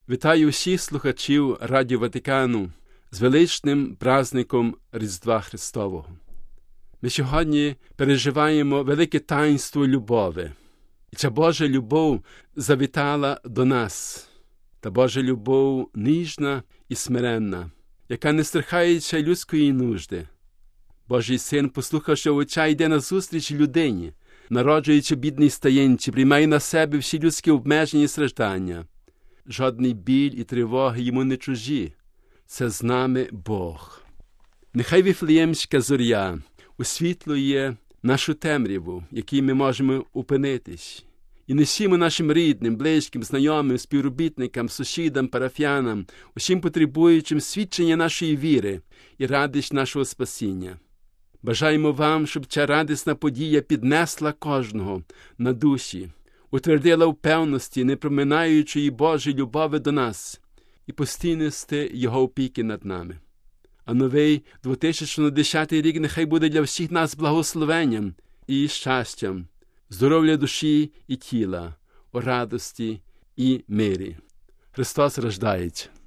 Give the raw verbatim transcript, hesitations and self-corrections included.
Вітаю всіх слухачів Радіо Ватикану з величним праздником Різдва Христового. Ми сьогодні переживаємо велике таїнство любові. І ця Божа любов завітала до нас. Та Божа любов ніжна і смиренна, яка не страхається людської нужди. Божий Син, послухавши Отця, йде назустріч людині, народжуючи бідній стаєнці, приймає на себе всі людські обмеження і страждання. Жодний біль і тривоги йому не чужі. Це з нами Бог. Нехай Вифлеємська зоря освітлює нашу темряву, в якій ми можемо опинитись. І несімо нашим рідним, близьким, знайомим, співробітникам, сусідам, парафіянам, усім потребуючим свідчення нашої віри і радість нашого спасіння. Бажаємо вам, щоб ця радісна подія піднесла кожного на душі, утвердила в певності непроминаючої Божої любові до нас і постійності Його опіки над нами. А новий дві тисячі десятий рік нехай буде для всіх нас благословенням і щастям, здоров'я душі і тіла, у радості і мирі. Христос рождається.